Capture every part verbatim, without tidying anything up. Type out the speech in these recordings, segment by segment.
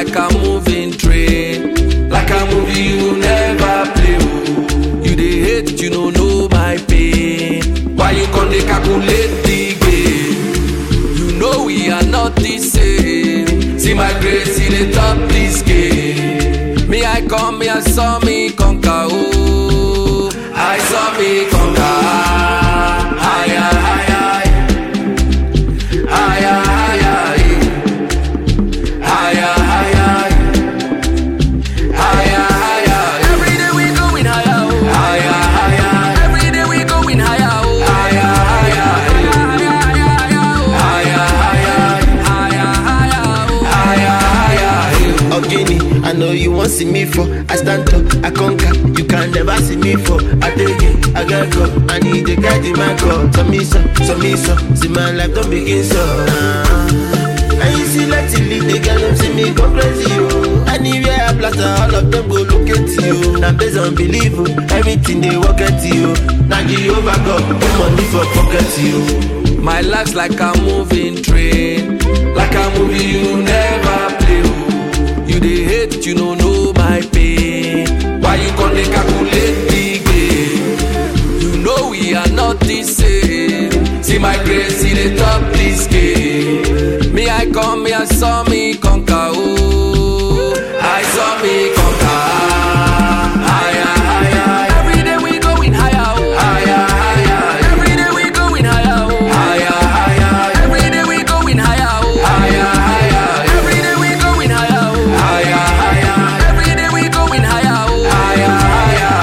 like a moving train, like a movie you never play. Oh. You dey hate, you don't know my pain. Why you come dey calculate the game? You know we are not the same. See my grace in the top this game. Me I come, me I saw me conquer. Oh, I saw me conquer. Higher, higher, higher, higher, higher, higher, higher, higher. Every day we going higher, oh. Higher, higher. Every day we going higher, oh. Higher, higher, higher, higher, higher, higher. Ogini, I know you won't see me for. I stand up, I conquer. You can never see me for. I take it, I get go. I need to get in my call. So me so, so me so. See my life don't begin so. Uh, and you see like till they get them see me go crazy, yo. Anywhere I plaster, all of them go look at you. Now based on belief, everything they walk at you. Now you over God, put money for pocket you. My life's like a moving train, like a movie you never play. Oh. You dey hate, you don't know my pain. Why you come dey calculate the game? You know we are not the same. See my grace in the top this game. Me I come, me I saw me conquer. Oh, I saw me conquer. Higher, higher. Every day we going higher. Oh, higher, higher. Every day we going higher. Oh, higher, higher. Every day we going higher. Oh, higher, higher. Every day we going higher. Oh, higher, higher. Every day we going higher. Oh, higher, higher.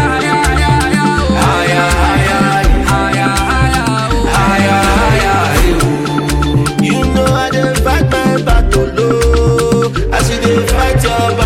Higher, higher. Higher, higher. You know I dey fight my battle, oh. As you dey fight your